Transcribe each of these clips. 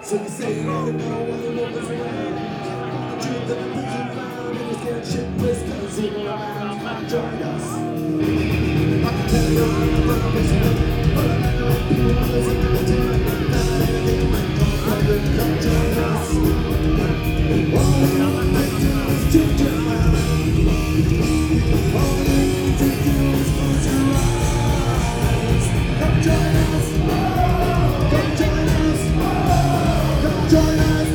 So you say you don't know what the world is around. The truth that the prison found in this scared shitless cause he around. Come join us. I can tell you I'm the purpose of it, but I know people are listening to it. Not anything went wrong, brother. Come join us. All we need to do is change your mind. All you need to do is close your eyes. Come join us. Come join us. Come join us.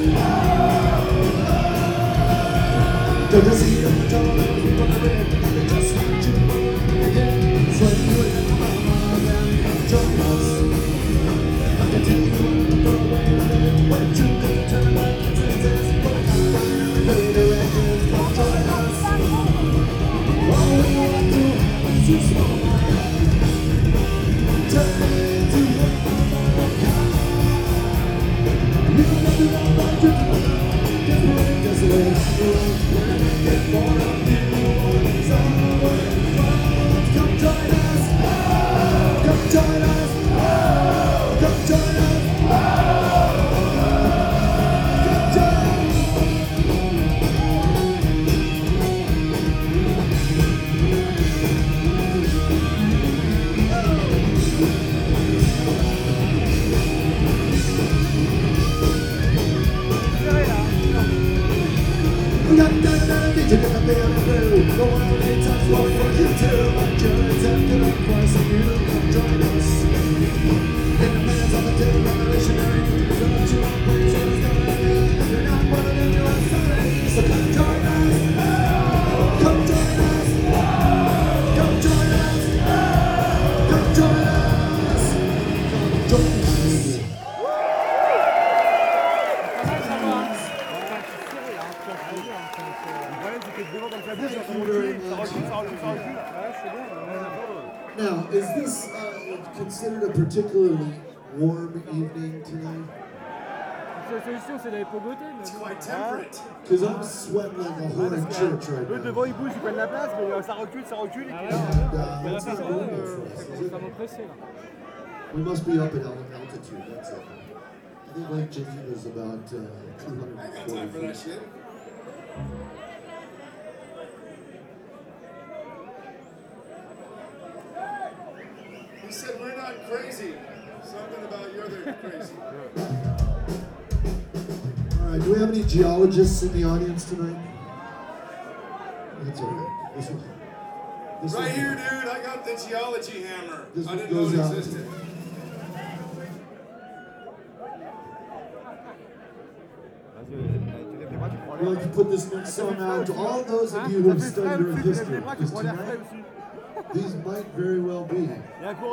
Don't you see them talking people in red? They just want you again. So you and mama, then come join us. I can tell you the way I live. When you can turn back and senses, but I can't find everybody to records. Come join us. All we want to have is your small mind. Turn it into what you can. You can never know about your mind. Just wait, just wait. When I get more of you, somewhere from. Come join us. Come join us. Come join us. Come join us. We got another feature that I'm feeling through. The world needs us, what we want you to. My journey's after the price of you. Come join us. In the minutes of the day, revolutionary. Don't you want praise what is going? You're not one of them, you're outside. So come join us. Come join us. Come join us. Come join us. Come join us. Now, is this considered a particularly warm evening tonight? La solution, c'est d'aller pogoter. It's quite temperate. Because I'm sweating like a whore in church right Eux, now. devant, ils bougent, ils prennent la place, mais ça recule, et puis là, And that's not normal for us, is it? ça m'oppressait, là. We must be up at altitude, that's it. I think Lake Geneva is about 240 feet. He said we're not crazy. Something about you're the crazy. All right, do we have any geologists in the audience tonight? That's all right. This Right one- here, dude. I got the geology hammer. This I one didn't know goes it out. existed. We'd like to put this next song out to all those of you who have studied Earth history, because tonight, these might very well be